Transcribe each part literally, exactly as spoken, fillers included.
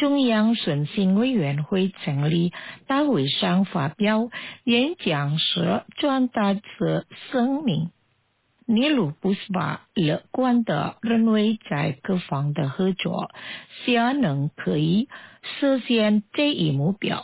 中央选兴委员会成立大会上发表演讲时传达此声明。尼鲁布斯巴乐观地认为，在各方的合作下能可以实现这一目标。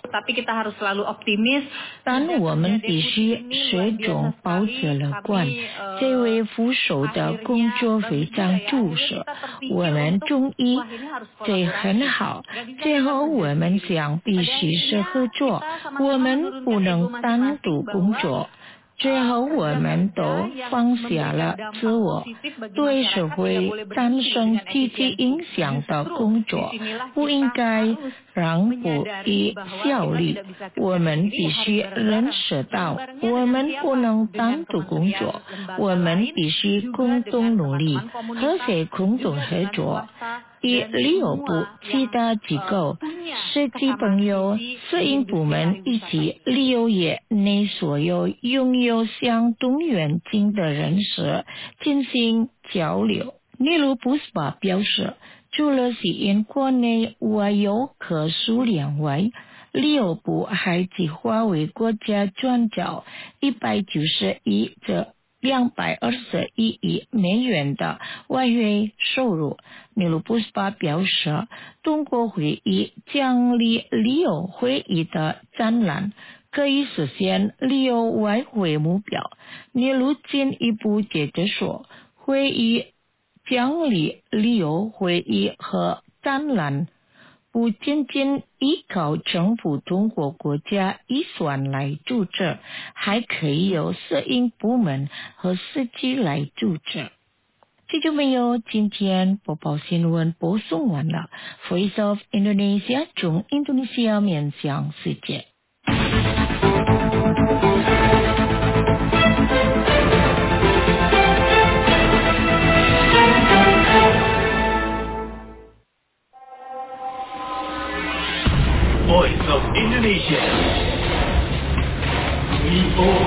但我们必须始终保持乐观。这位副手的工作非常出色，我们中意，这很好。最后我们想必须是合作，我们不能单独工作。最后我们都放下了自我，对社会产生积极影响的工作不应该让步于效率。我们必须认识到，我们不能单独工作，我们必须共同努力，和谐共同合作。与旅游部、其他机构、设计朋友、摄影部门以及旅游业内所有拥有相同远景的人士进行交流。尼鲁布斯巴表示，除了吸引国内外游客数量外，旅游部还计划为国家创造一百九十亿至两百二十一亿美元的外汇收入。尼鲁布斯巴表示，通过会议奖励旅游会议的展览可以实现旅游外汇目标。尼鲁进一步接着说，会议奖励旅游会议和展览不仅仅依靠政府通过国家预算来组织，还可以由摄影部门和司机来组织。这就没有今天播报新闻播送完了。 Voice of Indonesia 从印度尼西亚面向世界。 Voice of Indonesia V O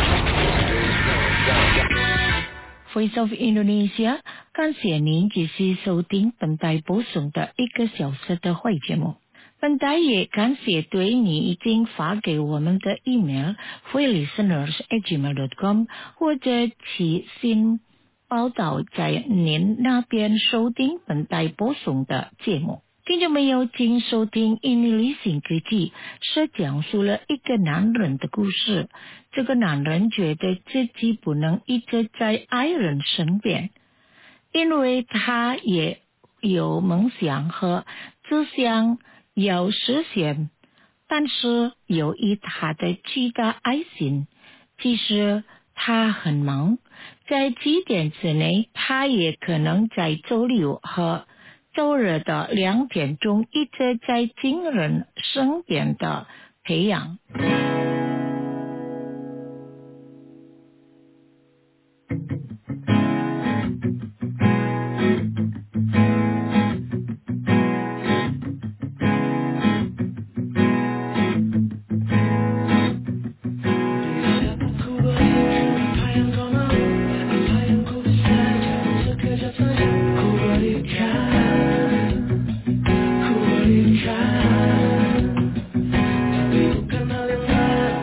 R。Voice of Indonesia， 感谢您继续收听本台播送的一个小时的会节目。本台也感谢对你已经发给我们的 email voilisteners at gmail dot com 或者寄信报道在您那边收听本台播送的节目。听众朋友，请收听印尼旅行日记，是讲述了一个男人的故事。这个男人觉得自己不能一直在爱人身边，因为他也有梦想和志向要实现，但是由于他的巨大爱心，即使他很忙，在几点之内，他也可能在周六和周日的两点钟一直在亲人身边的培养。 Tapi bukan hal yang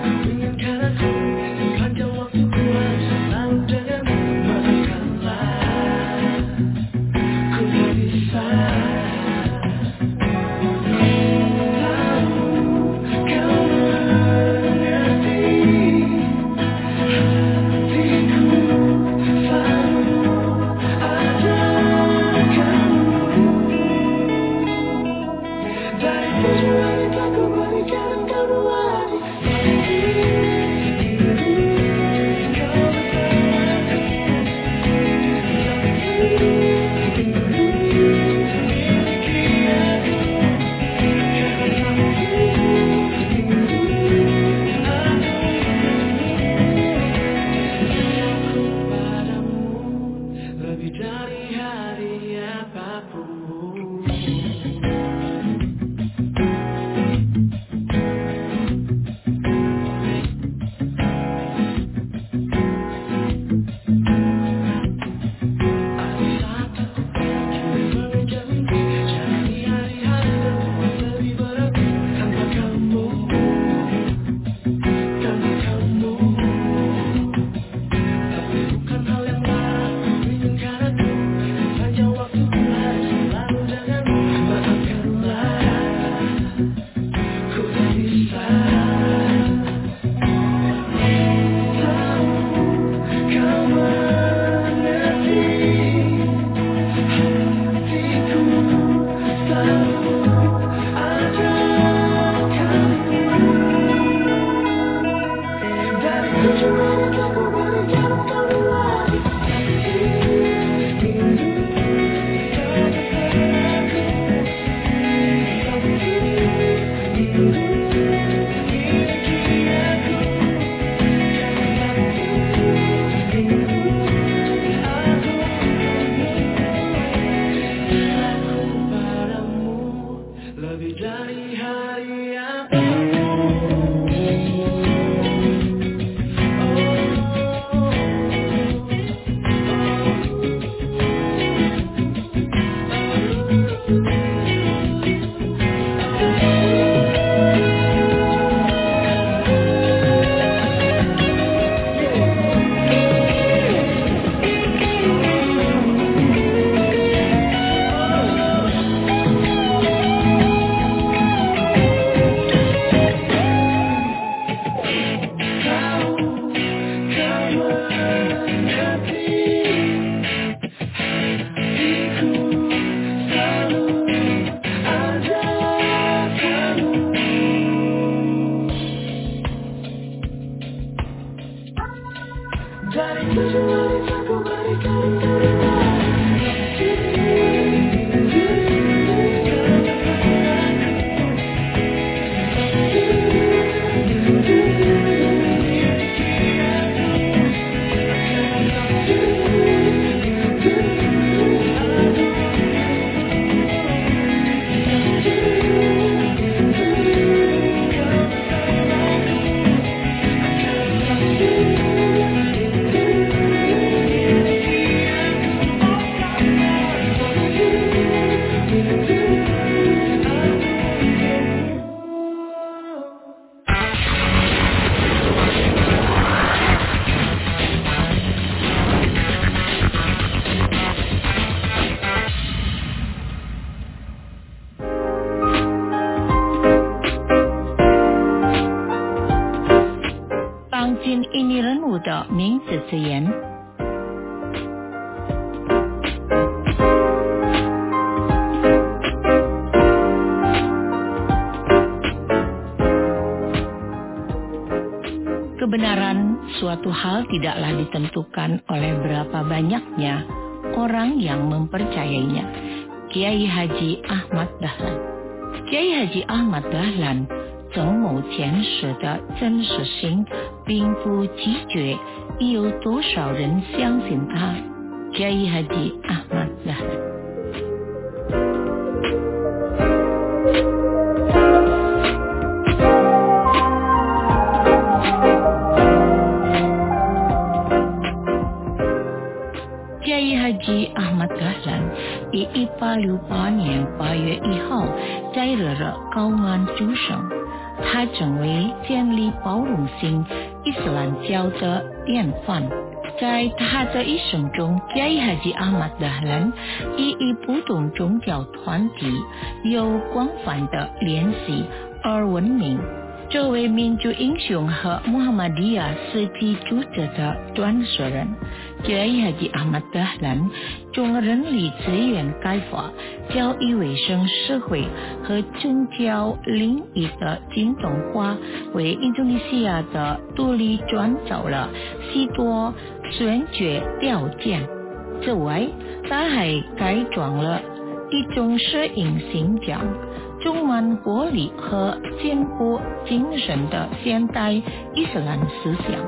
的名字之言。Kebenaran suatu hal tidaklah ditentukan oleh berapa banyaknya orang yang mempercayainya. Kiai Haji Ahmad Dahlan. Kiai Haji Ahmad Dahlan 曾某前史的真实性并不奇绝，已有多少人相信他？ Kiai Haji Ahmad Dahlan。Kiai Haji Ahmad Dahlan 以一八六八年八月一号在日日高安出生，他成为建立包容性伊斯兰教的典范。在他的一生中， Kiai Haji Ahmad Dahlan 以与不同宗教团体有广泛的联系而闻名。作为民族英雄和穆罕默德实际组织的创始人， Kiai Haji Ahmad Dahlan 从人力资源开发、教育卫生社会和宗教领域的精通化，为印度尼西亚的独立创造了许多先决条件。此外，他还开创了一种适应性强、充满活力和进步精神的现代伊斯兰思想。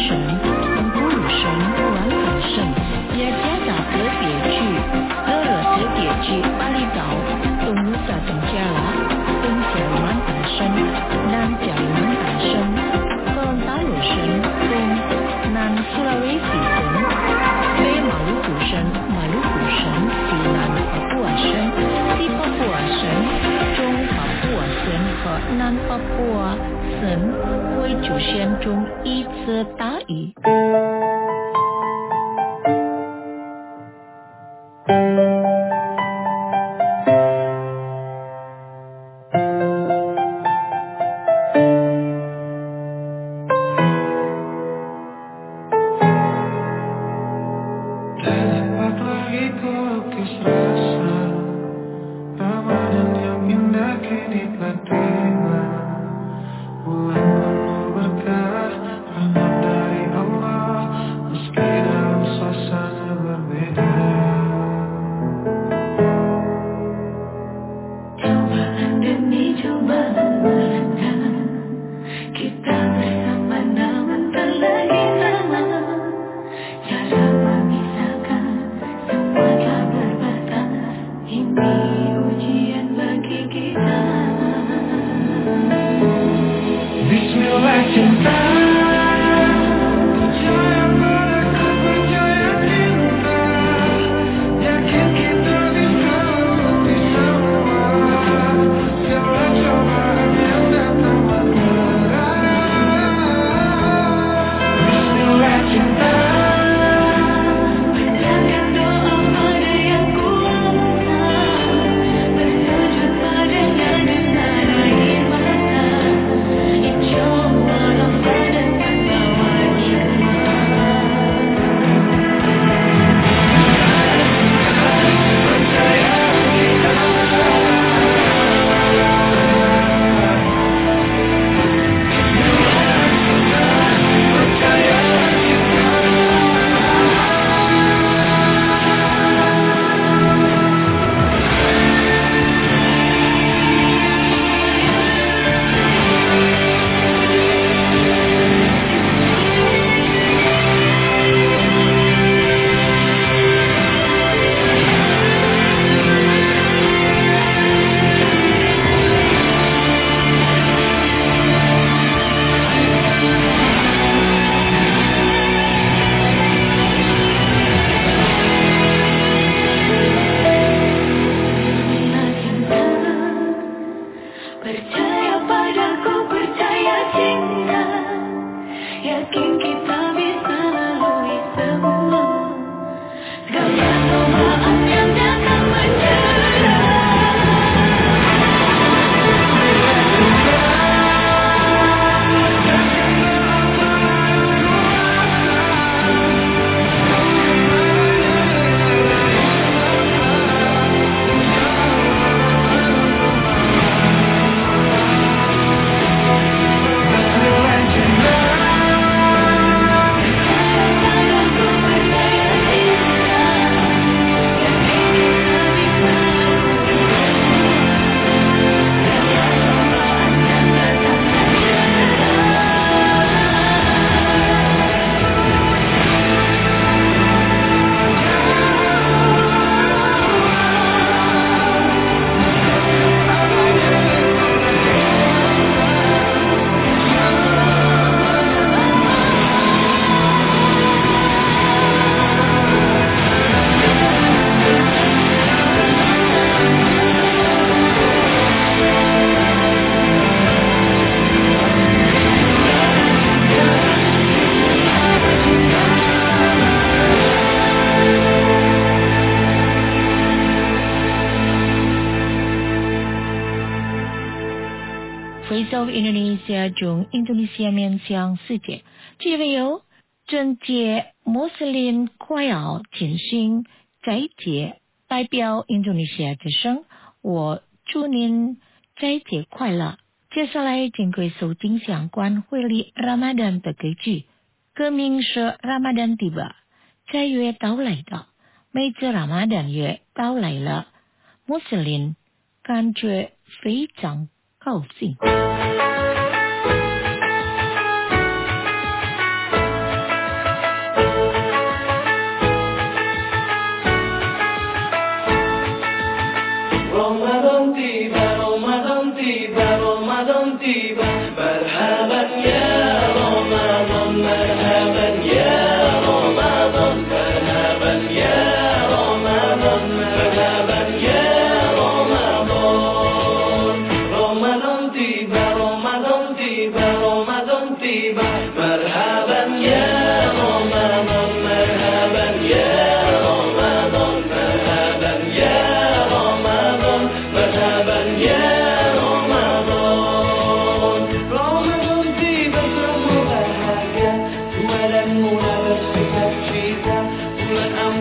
省蒙古鲁省王坎省雅加达特别区俄勒特别区巴厘岛东努萨登加拉东加里曼丹省南加里曼丹省和大陆省东南苏拉威西省北马鲁古省马鲁古省西南帕布瓦省西帕布瓦省中帕布瓦省和南帕布瓦省为主线中一次大雨。Voice of Indonesia 中印度尼西亚面向世界，这位有整届穆斯林快要进行斋戒，代表印度尼西亚之声，我祝您斋戒快乐。接下来请各位收听相关会礼 Ramadan 的歌曲，歌名是 Ramadan Tiba， 斋月到来的，每次 Ramadan 月到来了，穆斯林感觉非常高兴。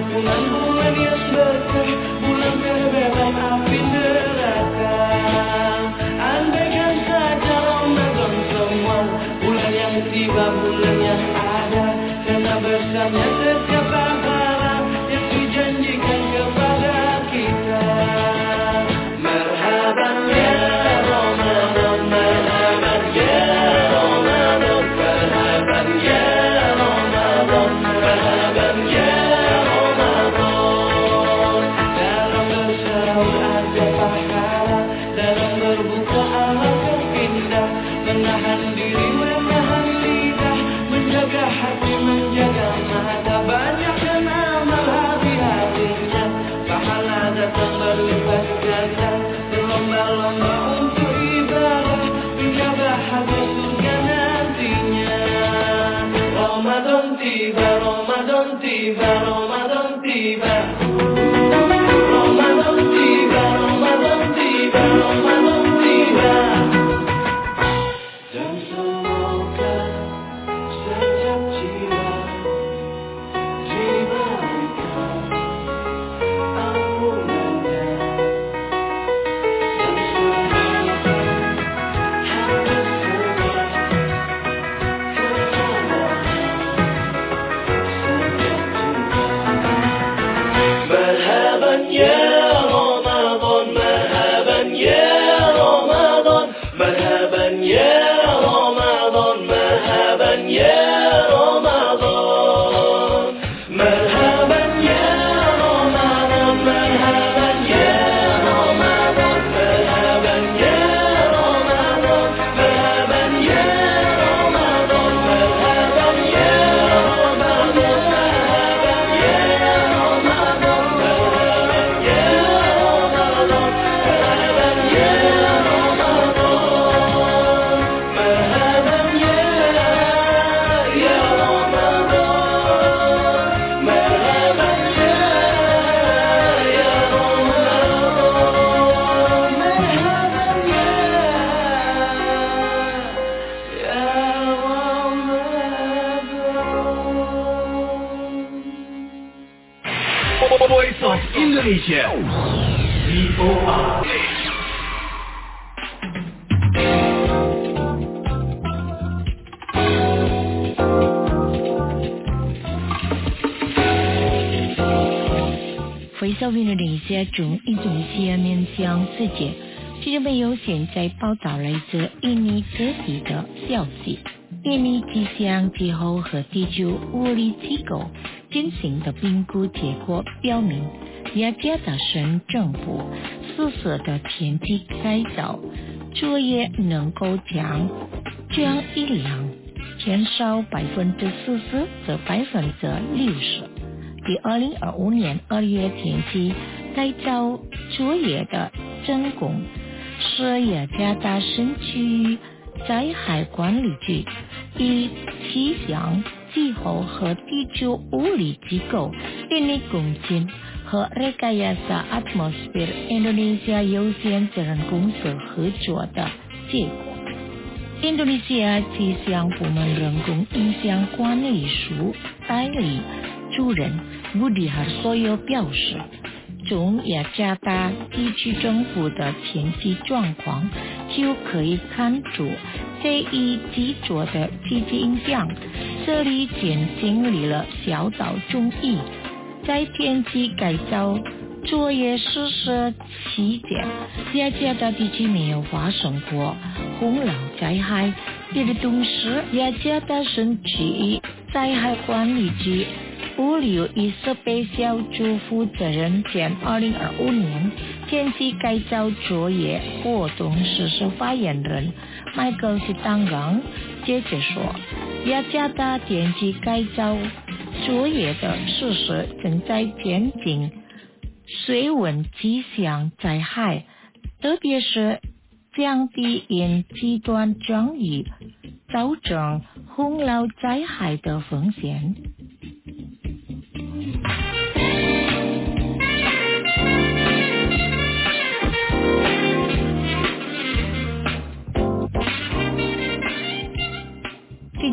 bulan-bulan yang dekat, bulan terbebas api neraka. Andaikan saja Ramadan semua, bulan yang tiba, bulan yang ada, karena bersama setiap pahala yang dijanjikan kepada kita. Marhaban ya Ramadan, marhaban ya Ramadan, marhaban ya Ramadan, marhaban ya Ramadan. Dalam bersahur ada pahala, dalam berbuka alangkah indah, menahan diri, menahan lidah, menjaga hati, menjaga mata, banyakkan amal hati-hatinya, pahala datang berlipat ganda, berlomba-lomba untuk ibadah, hingga bahagia surga nantinya. Ramadan tiba, Ramadan tiba, Ramadan tiba, Ramadan tiba, Ramadan tiba, Ramadan tiba. Dan semoga setiap jiwa diberikan ampunannya, dan semoga hamba semua Marhaban ya Ramadan, marhaban ya Ramadan, marhaban ya Ramadan, marhaban ya Ramadan, marhaban ya Ramadan, marhaban ya Ramadan, marhaban ya Ramadan, marhaban ya Ramadan, marhaban ya Ramadan, marhaban ya Voice of Indonesia. V O R. 回收印度尼西亚中印度尼西亚面向世界，听众朋友现在报道来自印尼各地的消息。印尼气象气候和地球物理机构进行的评估结果表明，雅加达省政府实施的天气改造作业能够将降雨量减少百分之四十至百分之六十。比二零二五年二月天气改造作业的成功，是雅加达省区域灾害管理局以气象气候和地球物理机构印尼公司和 Rekayasa Atmosfer Indonesia 有限责任公司合作的结果。印度尼西亚气象部门人工影响管理署代理主任Budi Harsoyo 表示，从雅加达地区政府的天气状况就可以看出这一基座的积极影响。这里间经历了小到中雨，在天气改造作业实施期间，雅加达地区没有发生过洪涝灾害。与此同时，雅加达省区域灾害管理局物流与设备小组负责人兼二零二五年天气改造作业活动实施发言人迈克尔·西当朗接着说，雅加达天气改造作业的实施正在减轻水文气象灾害，特别是降低因极端降雨造成洪涝灾害的风险。听众朋友，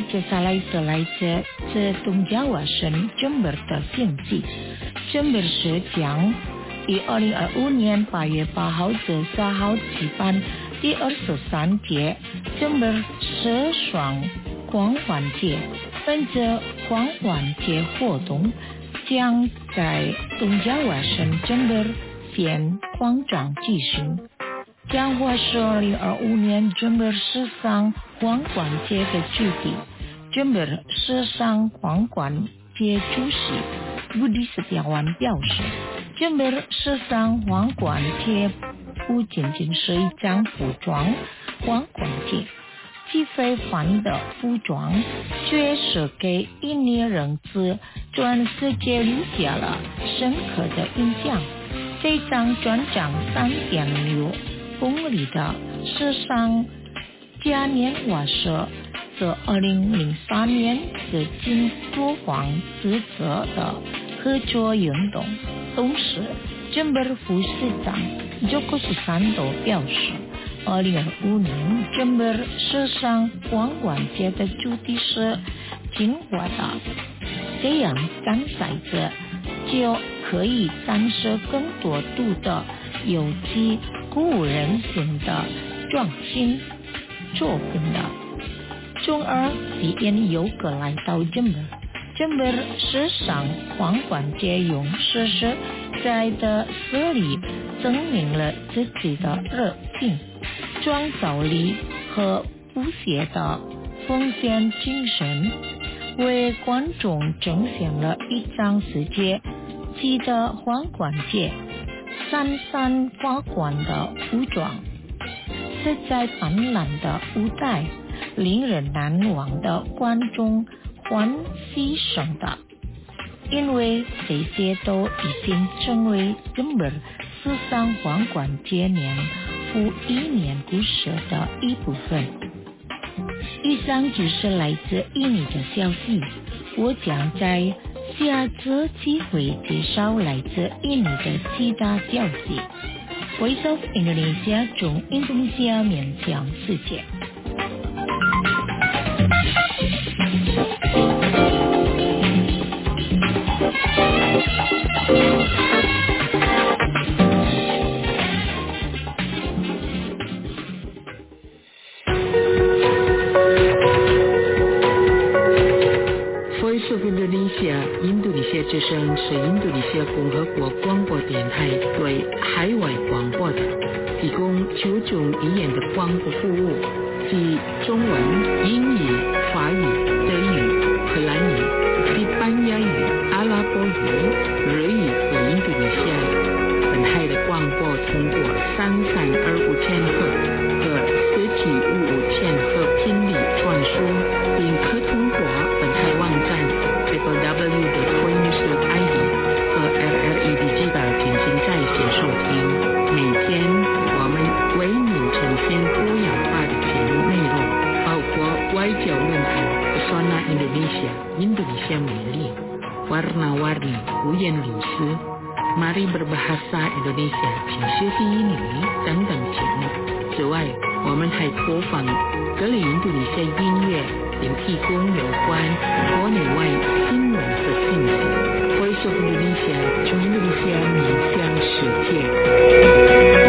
接下来是来自自东加瓦省 Jember 的县记。Jember 市将于二零二五年八月八号至十号举办第二十三届 Jember 市双狂欢节。本次狂欢节活动将在东加瓦省 Jember 县广场举行，将会是二零二五年 Jember 市上狂欢节的主题。Jember 市上狂欢节主席Budi Setiawan表示 ，Jember 市上狂欢节不仅仅是一场服装狂欢节，其非凡的服装却是给印尼人自全世界留下了深刻的印象。这场全长三点六公里的时尚嘉年华是自二零零三年至今多方支持的合作运动。同时 Jember 副市长 Joko Susanto 表示，二零二五年 Jember 时尚狂欢节的主题是进化的，这样参赛者就可以展示更多独特、有机、鼓舞人心的创新作品的，从而吸引游客来到 Jember。Jember 时尚狂欢节用实实在在这里证明了自己的热情、创造力和不懈的奉献精神，为观众呈现了一场世界级的狂欢节，闪闪发光的服装，色彩斑斓的舞台，令人难忘的观众欢喜声的，因为这些都已经成为 Jember 时尚狂欢节年复一年故事的一部分。以上就是来自印尼的消息，我将在下次机会介绍来自印尼的其他消息。Voice of Indonesia 中印度尼西亚面向世界。 Voice of Indonesia 印度尼西亚之声是印度尼西亚共和国广播电台对海外广播的提供九种语言的广播服务，即中文、英语、法语、德语、荷兰语、西班牙语、阿拉伯语、日语和印度尼西亚语。本台的广播通过三三二五千赫和四七五五千赫频率传输，并可通过本台网站 double-u double-u double-u 点 voice dot i d 和 L L E D 基板进行在线收听。每天我们为您呈现多样化的节目内容，包括外交论坛 Pesona Indonesia 印度尼西亚美丽 Warna-warni 五颜六色 Mari berbahasa Indonesia 请学习英语等等节目。此外，我们还播放各类印度尼西亚音乐，并提供有关国内外新闻和信息。Voice of Indonesia 从印度尼西亚面向世界。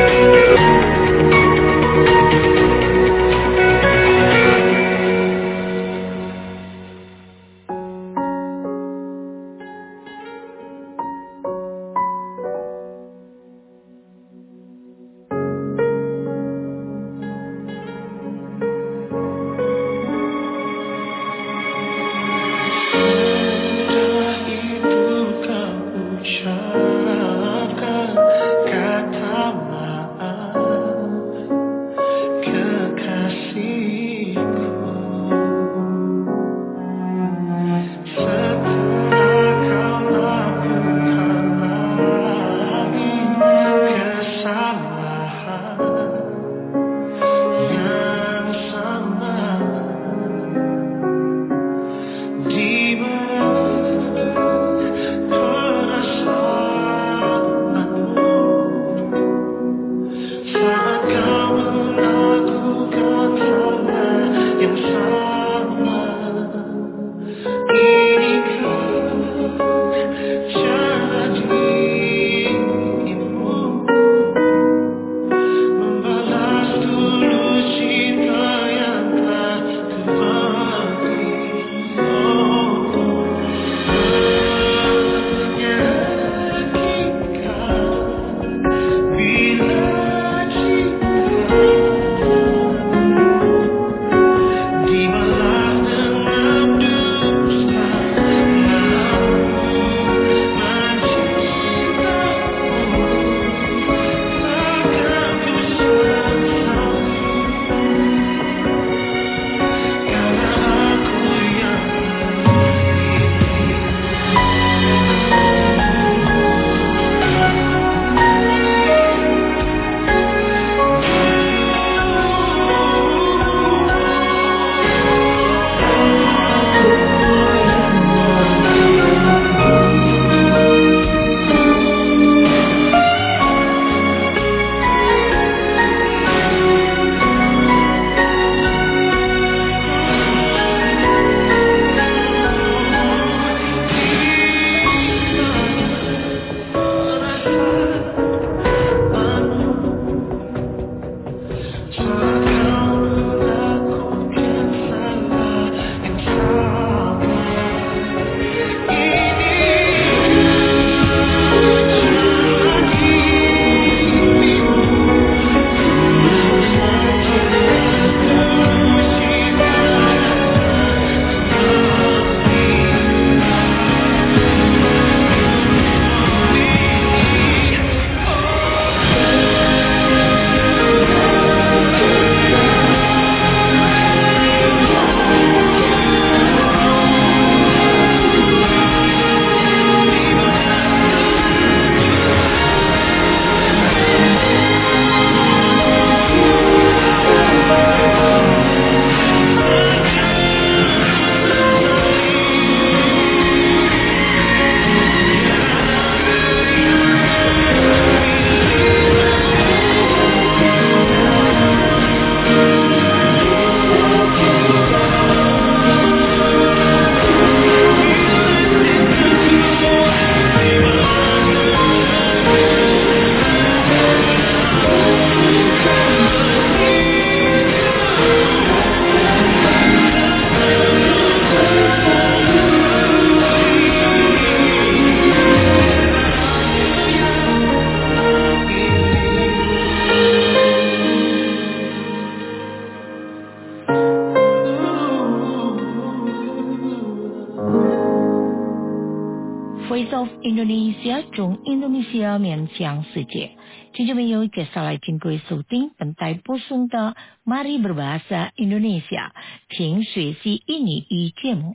Voice of Indonesia 中印度尼西亚面向世界。听众朋友，接下来请各位收听本台播送的 Mari Berbahasa Indonesia 请学习印尼语节目。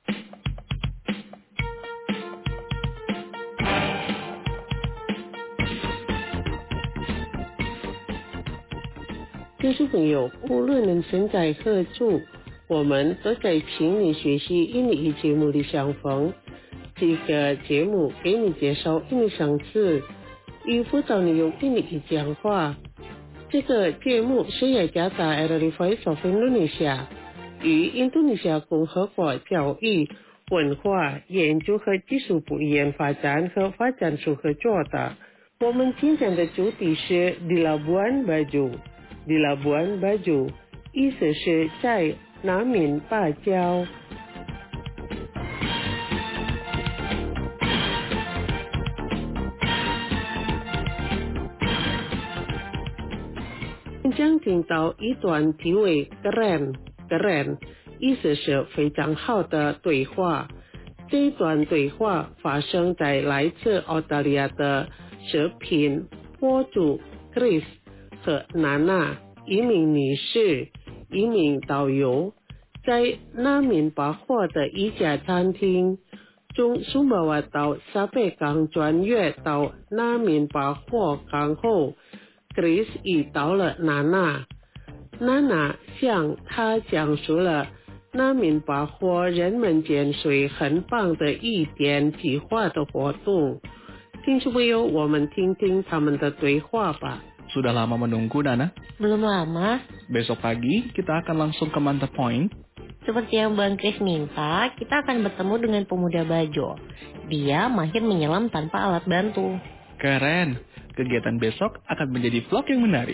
听众朋友，无论人身在何处，我们都在请你学习印尼语节目里相逢。这个节目给你介绍印尼生词，与辅导你用印尼语讲话。这个节目是雅加达 The Voice of Indonesia 与印度尼西亚共和国教育、文化研究和技术部研发展和发展处合作的。我们今天的主题是 Di Labuan Bajo。Di Labuan Bajo 意思是在南面芭蕉。将听到一段题为 Keren Keren 意思是非常好的对话。这一段对话发生在来自澳大利亚的视频博主 Chris 和娜娜，一名女士，一名导游，在南面百货的一家餐厅，从苏马瓦到沙贝港转越到南面百货港后， Chris 遇到了娜娜。娜娜向他讲述了南面百货人们减税很棒的一点计划的活动。听众朋友，我们听听他们的对话吧。 Sudah lama menunggu, Nana? Belum lama. Besok pagi kita akan langsung ke Manta Point. Seperti yang Bang Chris minta, kita akan bertemu dengan pemuda Bajo. Dia mahir menyelam tanpa alat bantu. Keren. Kegiatan besok akan menjadi vlog yang menarik.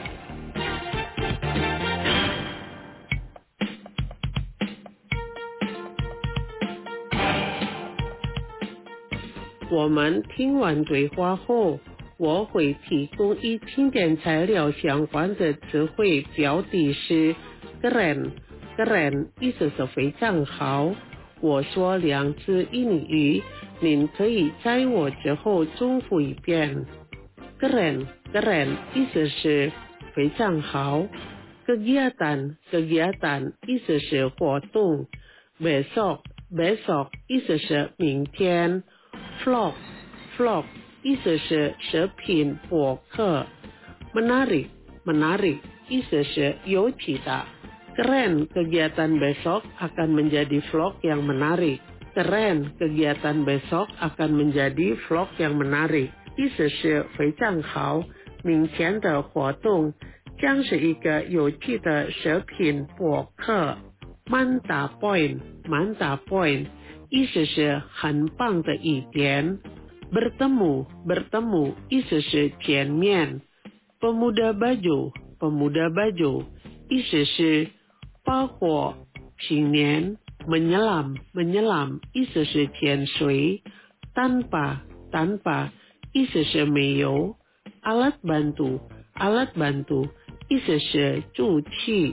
我们听完对话后，我会提供与经典材料相关的词汇，标题是 Keren Keren 意思是非常好。我说两次印尼语，您可以在我之后重复一遍。 Keren Keren 意思是非常好。 Kegiatan Kegiatan 意思是活动。 Besok Besok 意思是明天。 Vlog Vlog 意思是视频博客。 Menarik Menarik 意思是有趣的。 Keren kegiatan besok akan menjadi vlog yang menarik. Keren kegiatan besok akan menjadi vlog yang menarik 意思是非常好，明天的活动将是一个有趣的视频博客。 Manta Point Manta Point 意思是很棒的一点。 Bertemu Bertemu 意思是见面。 Pemuda Bajo Pemuda Bajo 意思是包括青年。 Menyelam Menyelam 意思是潜水。 Tanpa Tanpa 意思是没有。 Alat bantu Alat bantu 意思是助器。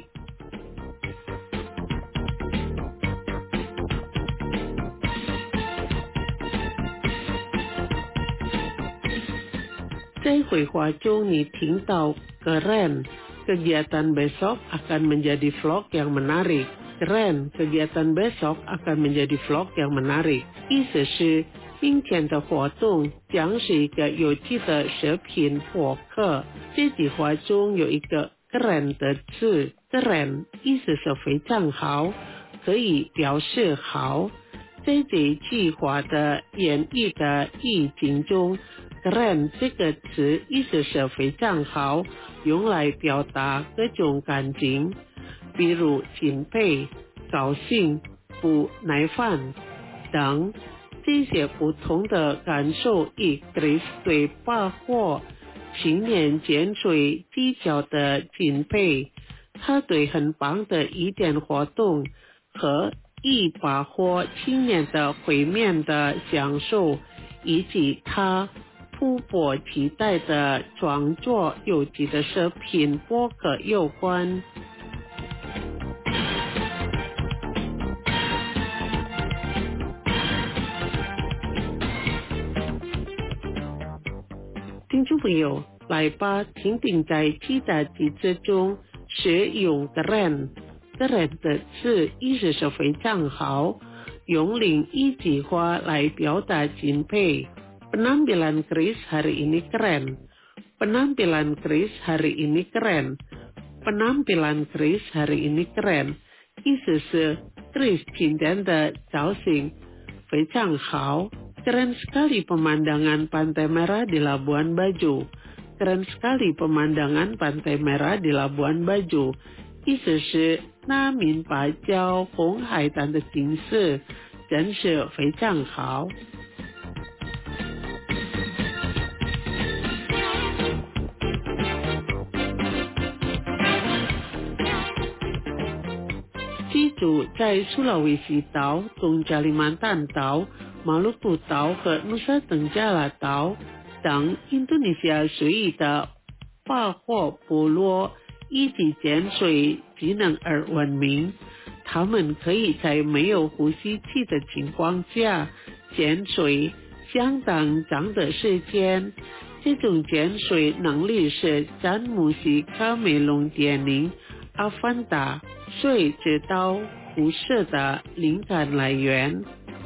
在绘画中你听到 Keren kegiatan besok akan menjadi vlog yang menarik. Keren kegiatan besok akan menjadi vlog yang menarik 意思是今天的活动将是一个有趣的视频博客。这句话中有一个 Keren 的字。 Keren 意思是非常好，可以表示好。在这句话的演绎的意境中， Keren 这个词意思是非常好，用来表达各种感情，比如钦佩、高兴、不耐烦等。这些不同的感受与 Chris 对百货青年减税技巧的钦佩，他对很棒的一点活动和一百货青年的会面的享受，以及他突破期待的创作有趣的视频博客有关。 听众朋友，来吧，请顶在其他几次中使用 keren keren 的字意思是非常好，用另一句话来表达敬佩。Penampilan Chris hari ini keren. Penampilan Chris hari ini keren. Penampilan Chris hari ini keren. 意思是 Chris 今天的造型非常好。Keren sekali pemandangan Pantai Merah di Labuan Bajo. Keren sekali pemandangan Pantai Merah di Labuan Bajo. 意思是那明白礁红海滩的景色真是非常好。记住，在苏拉威西岛、东加里曼丹岛、马鲁布岛和努沙登加拉岛等印度尼西亚随意的巴霍部落以及潜水技能而闻名。他们可以在没有呼吸器的情况下潜水相当长的时间。这种潜水能力是詹姆斯卡梅隆电影《阿凡达》水知道辐射的灵感来源。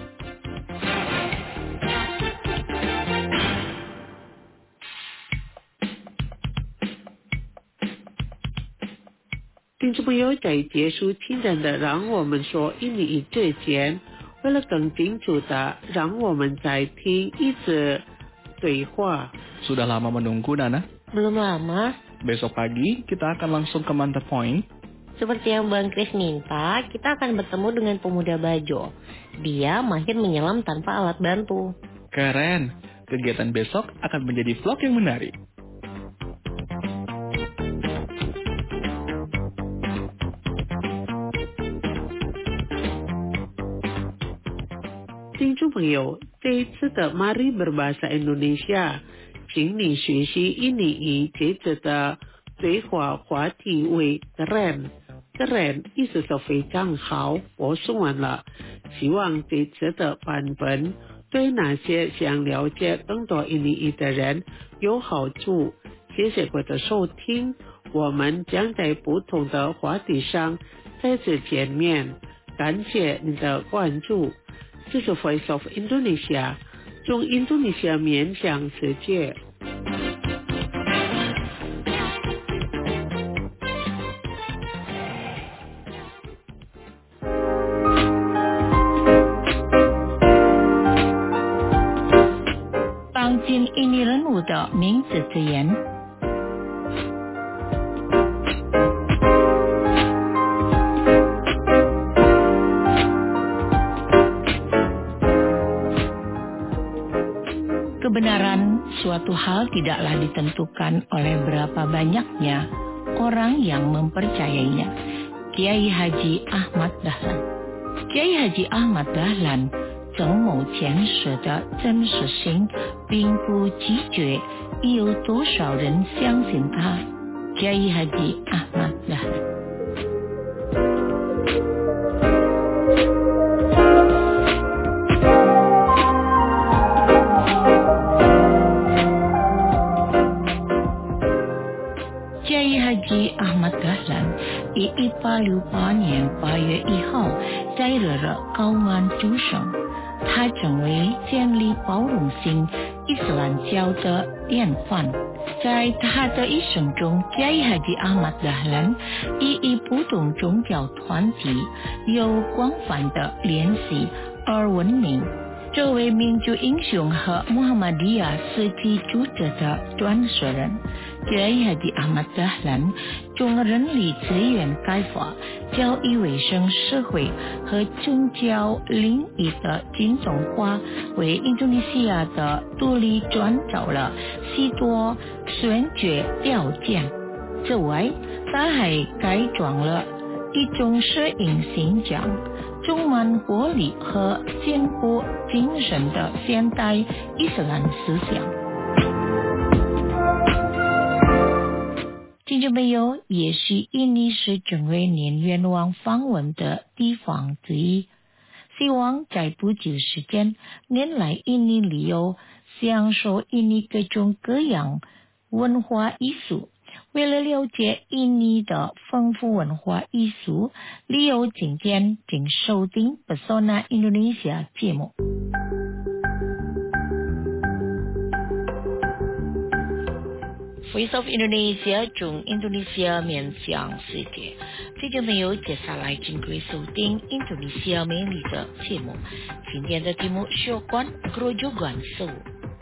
听众朋友，在结束今天的让我们说印尼语之前，为了更清楚的让我们再听一次对话。 Sudah lama menunggu, Nana? Belum lama. Besok pagi kita akan langsung ke Manta Point. Seperti yang Bang Chris minta, kita akan bertemu dengan pemuda Bajo. Dia mahir menyelam tanpa alat bantu. Keren. Kegiatan besok akan menjadi vlog yang menarik. 听众朋友，这一次的 Mari Berbahasa Indonesia， 请你学习印尼语这次的对话话题为 keren。keren 意思是非常好，播送完了。希望这次的版本对那些想了解更多印尼语的人有好处。谢谢各位的收听，我们将在不同的话题上再次见面。感谢你的关注。这是 Voice of Indonesia， 从印度尼西亚面向世界。 当今印尼人物的名字之言。Kebenaran suatu hal tidaklah ditentukan oleh berapa banyaknya orang yang mempercayainya. Kiai Haji Ahmad Dahlan. Kiai Haji Ahmad Dahlan 曾某前世的真实性并不直觉，有多少人相信他？ Kiai Haji Ahmad Dahlan。Haji Ahmad Dahlan 以一八六八年八月一号在日惹高安出生，他成为建立包容性伊斯兰教的典范。在他的一生中， Kiai Haji Ahmad Dahlan 以与不同宗教团体有广泛的联系而闻名。作为民族英雄和穆罕默德实际主者的传说人， Kiai Haji Ahmad Dahlan 从人力资源开发、教育卫生社会和宗教领域的精通化，为印度尼西亚的独立创造了许多先决条件。此外，他还开创了一种摄影形象充满活力和坚固精神的现代伊斯兰思想。听众朋友，也是印尼是成为年愿望访问的地方之一。 希望在不久时间能来印尼旅游，享受印尼各种各样文化艺术。为了了解印尼的丰富文化艺术，旅游景点请收听 Pesona Indonesia 节目。Voice of Indonesia 中 Indonesia 面向世界，这就没有接下来请贵收听 Indonesia 美丽的节目。今天的题目是有关 Grojogan Sewu。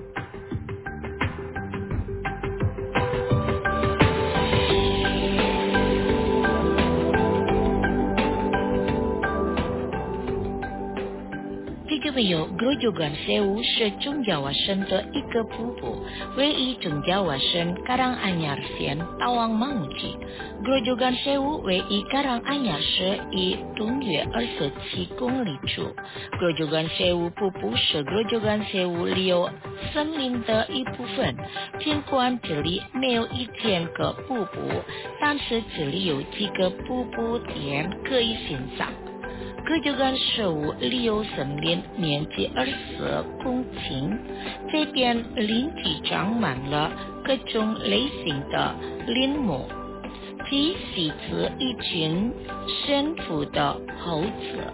有 Grojogan Sewu 是中亚瓦省的一个瀑布，位于中亚瓦省 Karanganyar县 Tawang Manguci。Grojogan Sewu 位于 Karanganyar 市以东约二十七公里处。Grojogan Sewu 瀑布是 Grojogan Sewu 旅游森林的一部分。尽管这里没有一千个瀑布，但是这里有几个瀑布点可以欣赏。Grojogan Sewu 旅游森林面积二十公顷，这边林地长满了各种类型的林木，其系着一群驯服的猴子。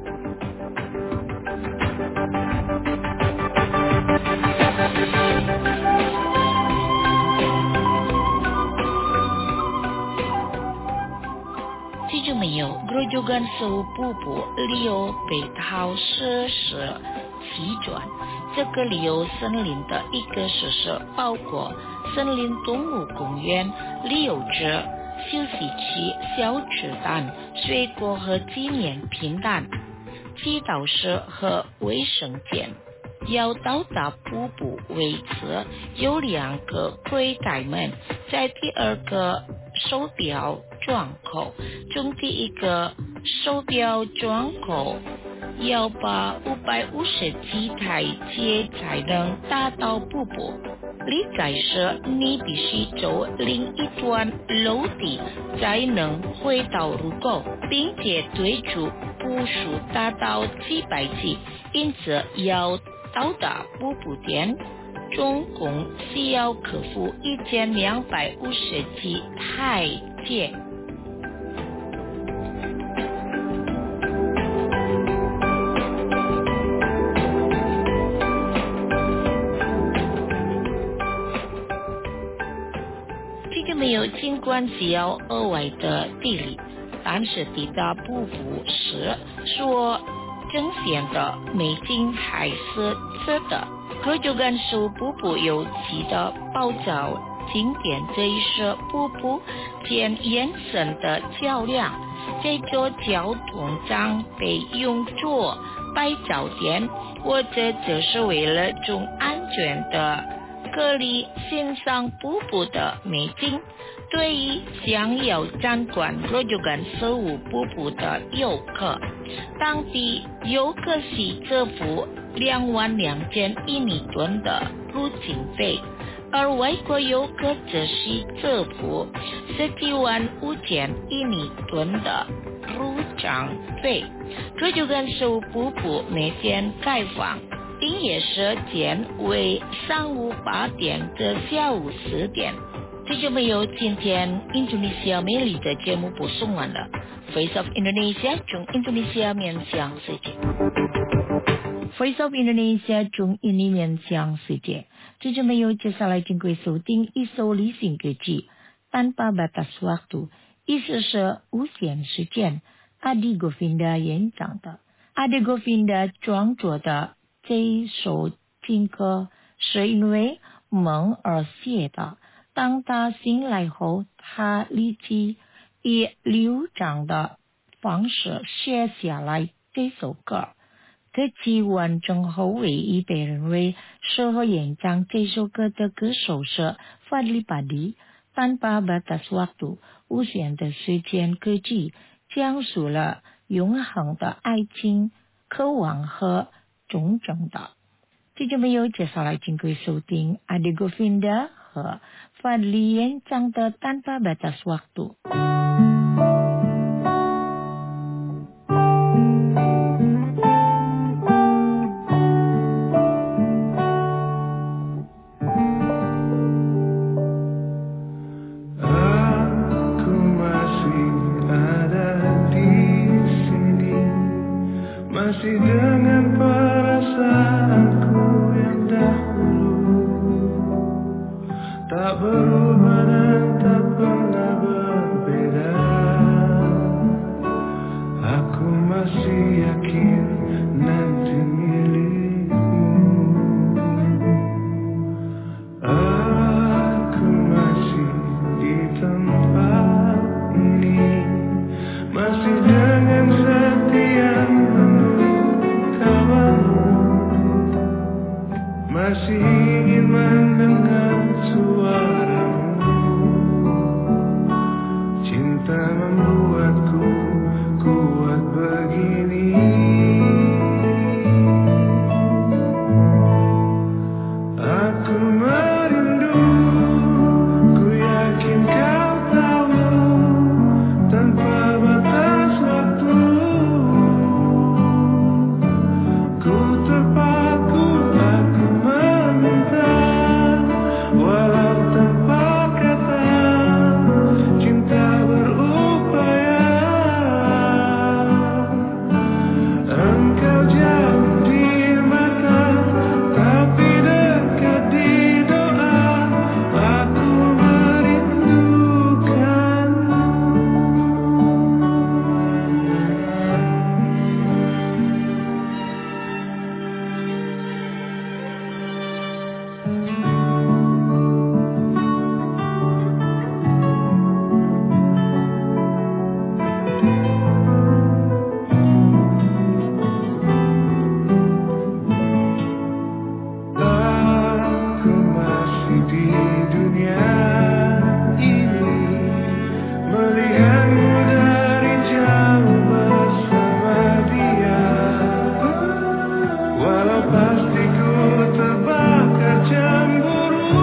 就没有 Grojogan Sewu 瀑布旅游北岛设施七转，这个旅游森林的一个设施包括森林动物公园、旅游者、休息区、小吃摊、水果和纪念品摊、祈祷室和卫生间。要到达瀑布位置有两个柜台门，在第二个售票窗口，中第一个售票窗口要把五百五十几台阶才能达到瀑布。离开时你必须走另一段楼梯才能回到入口，并且对出步数达到几百级，因此要到达瀑布点总共需要克服一千两百五十级台阶。这个没有尽管需要额外的地理，但是抵达瀑布时所呈现的美景还是值得。Grojogan Sewu 瀑布有几个宝藏景点，这一是瀑布间延伸的桥梁，这座交通站被用作拍照点，或者只是为了更安全的隔离欣赏瀑布的美景。对于想要参观 Grojogan Sewu 瀑布的游客，当地游客需支付两万两千印尼盾的入境费，而外国游客则需支付十几万五千印尼盾的入场费。Grojogan Sewu 瀑布每天开放，营业时间为上午八点至下午四点。这就没有今天 Indonesia 美丽的节目播送完了。Voice of Indonesia 中 Indonesia 面向世界。Voice of Indonesia 中印尼面向世界。这就没有接下来经过收听一首旅行歌曲 Tanpa Batas Waktu， 意思是无限时间。Adi Govinda 演唱的 Adi Govinda 创作的这一首情歌是因为梦而写的。当他醒来后，他立即以流畅的方式写下来这首歌。歌曲完成后，唯一被认为适合演唱这首歌的歌手是 Fadly Padi。Tanpa Batas Waktu 无限的时间歌曲讲述了永恒的爱情、渴望和忠诚的。这就没有接下来经过收听 Adi Govinda 和 Fadly 演唱的 Tanpa Batas Waktu。 masih ingin mendengar suaramu. Cinta membuatku kuat begini. Aku merindu, ku yakin kau tahu, tanpa batas waktu. Ku terpaku, aku meminta, walau tanpa kata, cinta berupaya. Engkau jauh di mata, tapi dekat di doa. Aku merindukanmu. Aku masih di dunia ini, melihatmu dari jauh bersama dia. Walau pasti ku terbakar cemburu,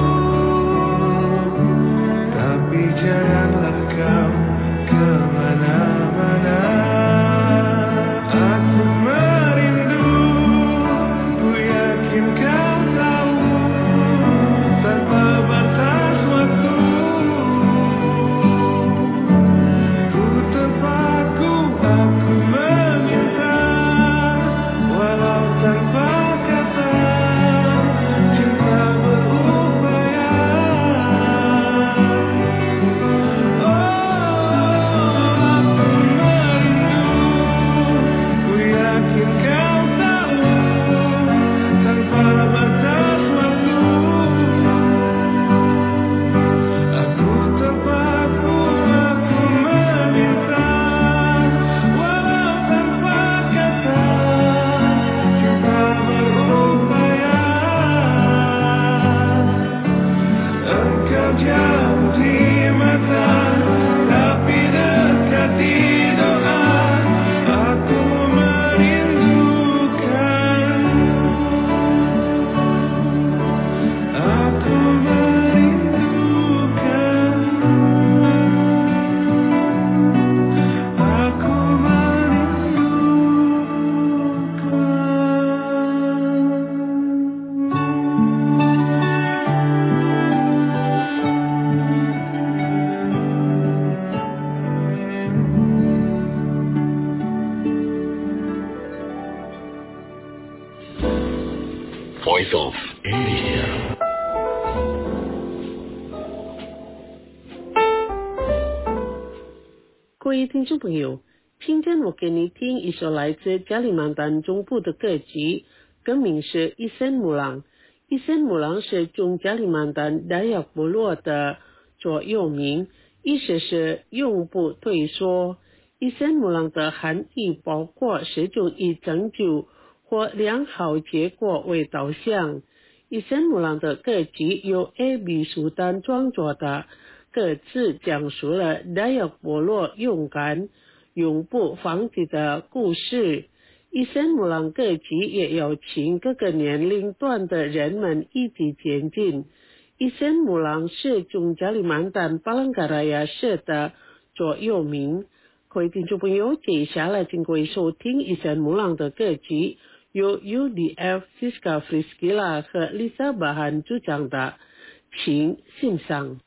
tapi janganlah kau kemana-mana. Aku merindu, ku yakin kau tahu, tanpa batas waktu. Ku terpaku, aku meminta, walau tanpa kata, cinta berupaya. Voice of Indonesia. 各位听众朋友，今天我给你听一首来自加里曼丹中部的歌曲，歌名是《伊森姆朗》。伊森姆朗是中加里曼丹达雅部落的座右铭，意思是永不退缩。伊森姆朗的含义包括十种以拯救或良好结果为导向。伊森姆朗的歌曲由 A B 苏丹创作的歌词，讲述了达雅部落勇敢、永不放弃的故事。伊森姆朗歌曲也邀请各个年龄段的人们一起前进。伊森姆朗是中加里曼丹巴朗嘎拉亚社的座右铭。各位听众朋友，接下来请各位收听伊森姆朗的歌曲，由 U D F Siska Friskila 和 Lisa Bahan 主讲的，请欣赏。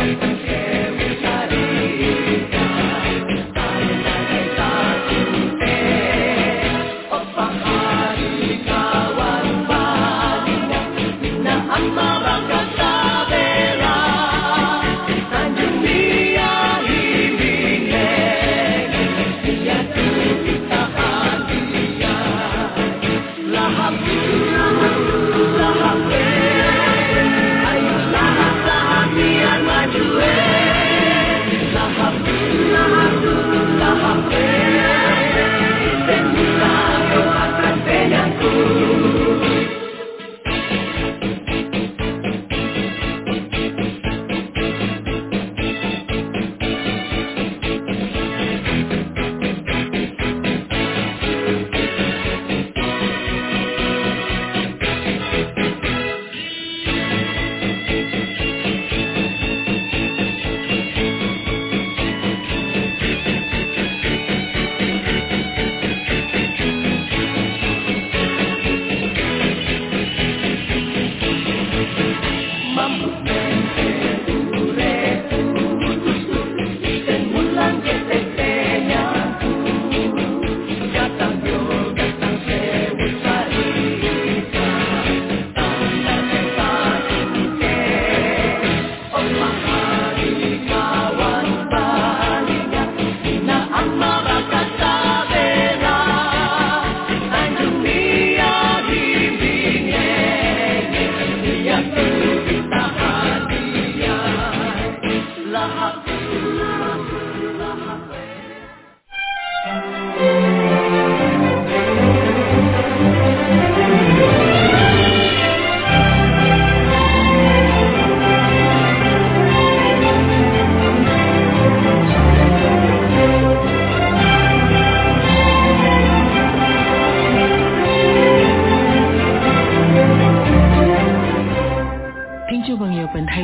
Thank you.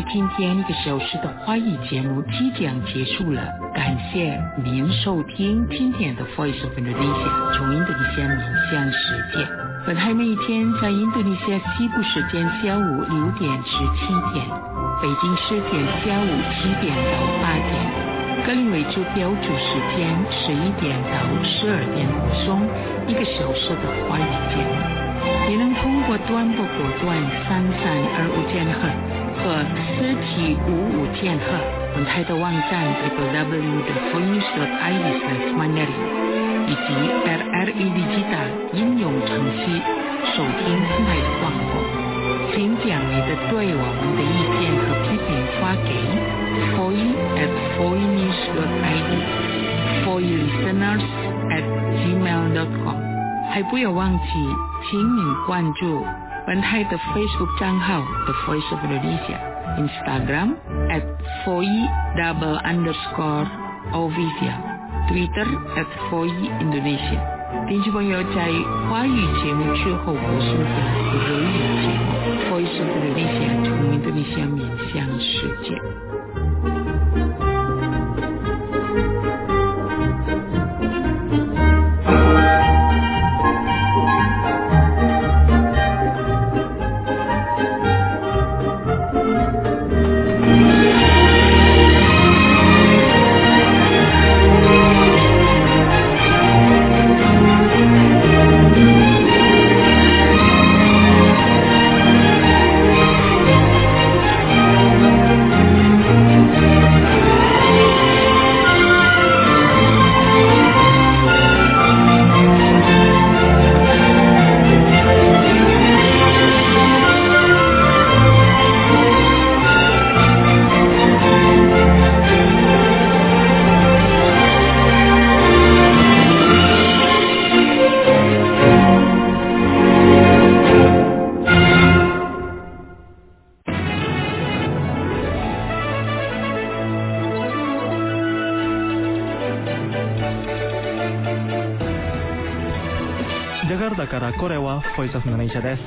今天一个小时的华语节目即将结束了，感谢您收听今天的 Voice of Indonesia 从印度尼西亚面向世界。本台每天在印度尼西亚西部时间下午六点至七点，北京时间下午七点到八点，格林威治标准时间十一点到十二点播送一个小时的华语节目。也能通过短波波段三三二五千赫和四七五五千赫，本台的网站 double-u double-u double-u 点 voinews 点 i d 点 mandarin 以及 R R E Digital 应用程序收听本台的广播。请将你的对我们的意见和批评发给 voice at voinews 点 i d voicelisteners at gmail 点 com。还不要忘记，请您关注本台的 Facebook 账号 The Voice of Indonesia、Instagram at voice double underscore official、Twitter at voice Indonesia。听众朋友在华语节目之后播送的国语节目 Voice of Indonesia 从印度尼西亚面向世界。 ジャカルタからこれはボイスオフインドネシアです。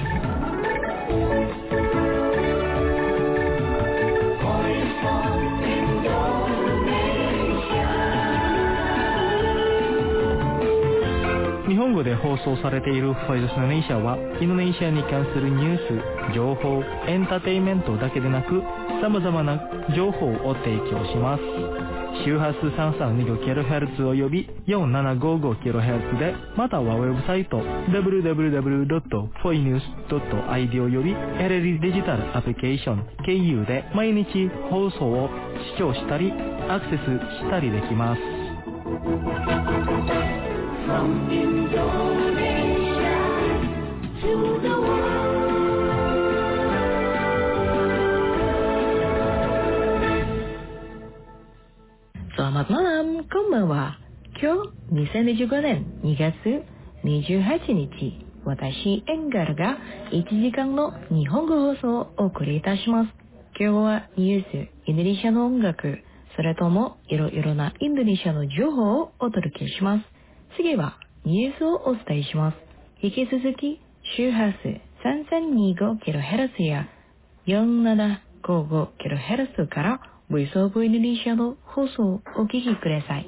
日本語で放送されているボイスオフインドネシアはインドネシアに関するニュース、情報、エンターテインメントだけでなく様々な情報を提供します。周波数 さんさんにごキロヘルツ および よんななごごキロヘルツ で、またはウェブサイト ダブリューダブリューダブリュードットフォイニュースドットアイディー および エルエル デジタルアプリケーション経由で毎日放送を視聴したりアクセスしたりできます。 From Indonesia to the world. Selamat malam, konbanwa. Kyouにせんにじゅうごねんにがつにじゅうはちにち、私エンガルがいちじかんの日本語放送をお送りいたします。今日はニュース、インドネシアの音楽、それともいろいろなインドネシアの情報をお届けします。次はニュースをお伝えします。引き続き周波数 さんさんにごキロヘルツ や よんななごごキロヘルツ からボイスオブインドネシアの放送をお聞きください。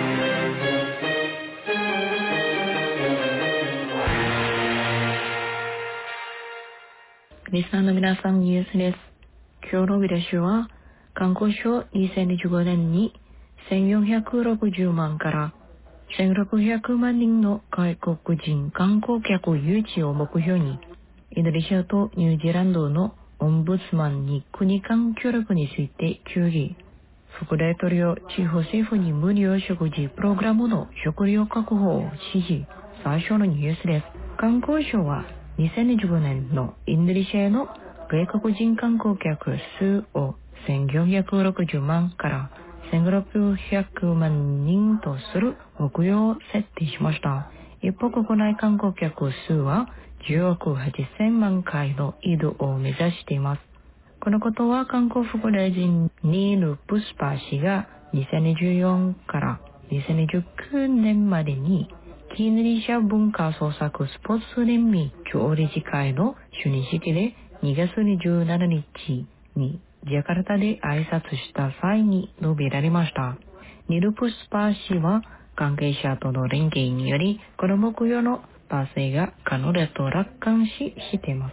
リスナーの皆さん、ニュースです。今日の見出しは、観光省にせんにじゅうごねんにせんよんひゃくろくじゅうまんからせんろっぴゃくまん人の外国人観光客誘致を目標に、インドネシアとニュージーランドのオンブツマンに国間協力について協議。副大統領、地方政府に無料食事プログラムの食料確保を指示。最初のニュースです。観光省はにせんにじゅうごねんのインドネシアへの外国人観光客数をせんよんひゃくろくじゅうまんからせんろっぴゃくまん人とする目標を設定しました。一方、国内観光客数はじゅうおくはっせんまん回の移動を目指しています。このことは観光副大臣ニール・プスパ氏がにせんにじゅうよんからにせんにじゅうきゅうねんまでにインドネシア文化創作スポーツ連盟常理事会の主任式でにがつにじゅうしちにちにジャカルタで挨拶した際に述べられました。ニルプスパ氏は関係者との連携によりこの目標の達成が可能だと楽観視しています。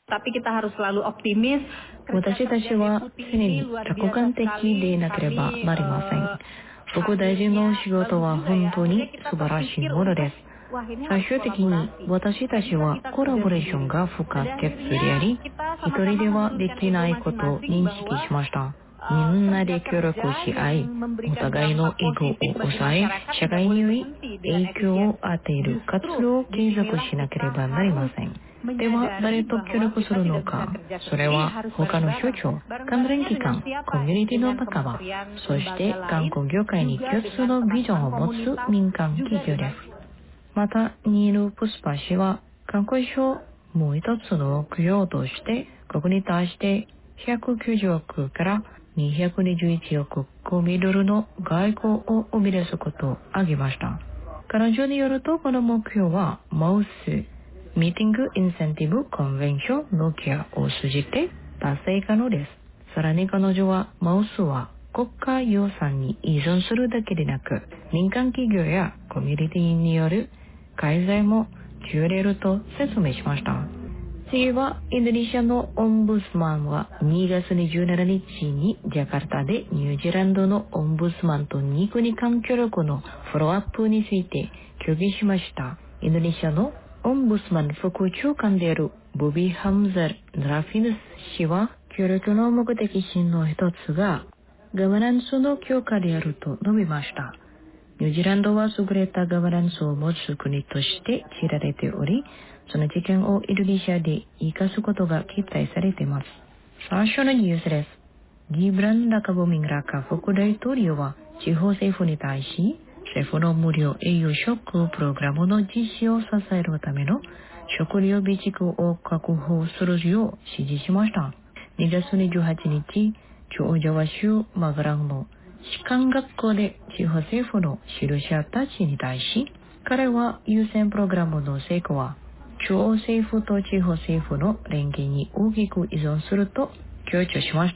私たちは常に楽観的でなければなりません。副大臣の仕事は本当に素晴らしいものです。最終的に私たちはコラボレーションが不可欠であり、一人ではできないことを認識しました。みんなで協力し合い、お互いのエゴを抑え、社会に良い影響を与える活動を継続しなければなりません。では、誰と協力するのか。それは他の省庁、関連機関、コミュニティの仲間、そして観光業界に共通のビジョンを持つ民間企業です。また、ニール・プスパ氏は観光省もう一つの目標として国に対してひゃくきゅうじゅうおくからにひゃくにじゅういちおくごミリドルの外交を生み出すことを挙げました。彼女によるとこの目標はマウスミーティングインセンティブコンベンションノキアを通じて達成可能です。さらに彼女はマウスは国家予算に依存するだけでなく民間企業やコミュニティによる開催も受れると説明しました。次はインドネシアのオンブスマンはにがつにじゅうしちにちにジャカルタでニュージーランドのオンブスマンとに国間協力のフォローアップについて協議しました。インドネシアのオンブスマン副長官であるボビー・ハムザル・ラフィヌス氏は協力の目的心の一つがガバナンスの強化であると述べました。ニュージーランドは優れたガバナンスを持つ国として知られており、その知見をインドネシアで生かすことが期待されています。最初のニュースです。ギブラン・ラカボミンラカ副大統領は地方政府に対し、政府の無料栄養食プログラムの実施を支えるための食料備蓄を確保するよう指示しました。にがつにじゅうはちにち、中ジャワ州マガランの士官学校で地方政府の指導者たちに対し、彼は優先プログラムの成果は中央政府と地方政府の連携に大きく依存すると強調しました。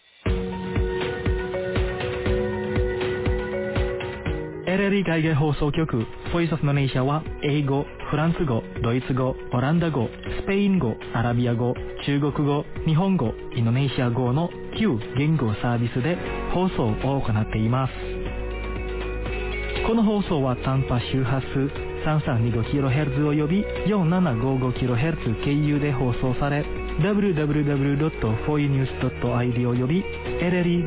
エルエルイ 海外放送局ボイスオフのネーシャは英語、フランス語、ドイツ語、オランダ語、スペイン語、アラビア語、中国語、日本語、インドネシア語のきゅう言語サービスで放送を行っています。この放送は短波周波数 さんさんにごキロヘルツ および よんななごごキロヘルツ 経由で放送され ダブリューダブリューダブリュードットフォーユーニュースドットアイディー および エルエルイ